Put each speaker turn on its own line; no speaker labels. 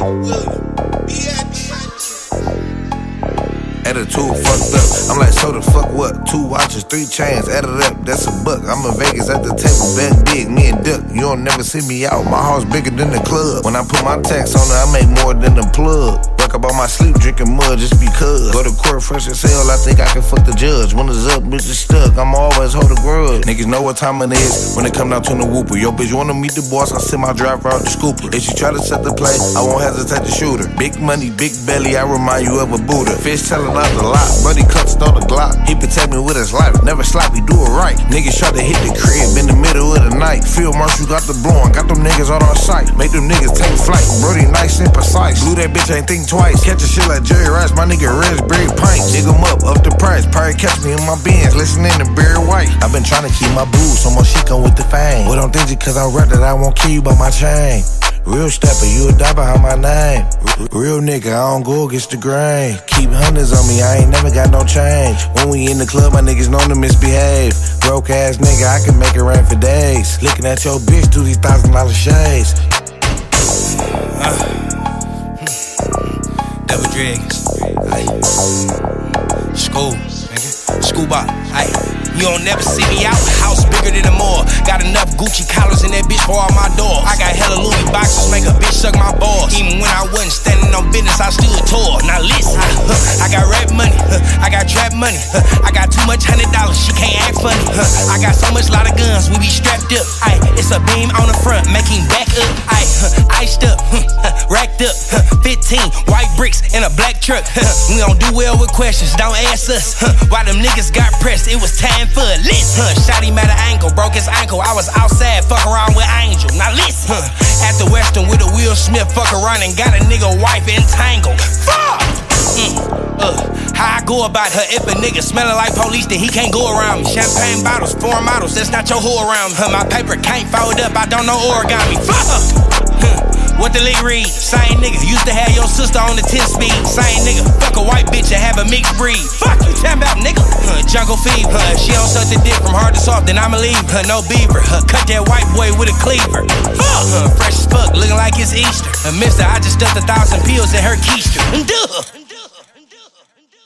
Attitude fucked up. I'm like, so the fuck what? 2 watches, 3 chains, add it up, that's a buck. I'm in Vegas at the table, bet big, me and Duck. You don't never see me out, my house bigger than the club. When I put my tax on it, I make more than the plug. Wake up on my sleep, drinking mud just because. Go to court fresh as hell, I think I can fuck the judge. When it's up, bitch is stuck, I'ma always hold a grudge. Niggas know what time it is when it come down to the whooper. Yo, bitch, you wanna meet the boss, I send my driver out the scooper. If she try to set the play, I won't hesitate to shoot her. Big money, big belly, I remind you of a Buddha. Fish telling out the lot, buddy cuts on the Glock. He protect me with his life, never sloppy, do it right. Niggas try to hit the crib in the middle of the night. Field marshal got the blowing, got them niggas on our sight. Make them niggas take flight, Brody nice and precise. Blew that bitch, ain't think twice. Catch a shit like Jerry Rice, my nigga Raspberry Pints. Jig him up the price, probably catch me in my Benz, listening to Barry White. I been trying to keep my booze, so more shit come with the fame. But don't think it cause I rap that I won't kill you by my chain. Real stepper, you a die behind my name. Real nigga, I don't go against the grain. Keep hundreds on me, I ain't never got no change. When we in the club, my niggas known to misbehave. Broke ass nigga, I can make it rain for days. Looking at your bitch through these $1,000 shades.
Double Dragons. School, nigga. School bop, ayy. You don't never see me out, house bigger than the mall. Got enough Gucci collars in that bitch for all my dogs. I got hella Louis boxes, make a bitch suck my balls. Even when I wasn't standing on business, I stood tall. Now listen, I got rap money, I got trap money, I got too much $100, she can't act funny. I got so much lot of guns, we be strapped up. Ay, it's a beam on the front, making back up. Ay, iced up, racked up, 15 white bricks in a black truck. We don't do well with questions, don't ask us. Why them niggas got pressed, it was time for a list. Shot him at an ankle, broke his ankle. I was outside, fuck around with Angel. Now listen, at the Western with a Will Smith, fuck around and got a nigga wife entangled. Fuck! How I go about her? If a nigga smelling like police, then he can't go around me. Champagne bottles, foreign models, that's not your whore around me. My paper can't fold up, I don't know origami. Fuck! What the league read? Same nigga used to have your sister on the 10 speed. Same nigga fuck a white bitch and have a mixed breed. Fuck you talking about, nigga? Jungle fever. She on such a dick from hard to soft, then I'ma leave her. No beaver. Cut that white boy with a cleaver. Fuck! Fresh as fuck, looking like it's Easter. Mister, I just stuffed 1,000 pills in her keister. Duh!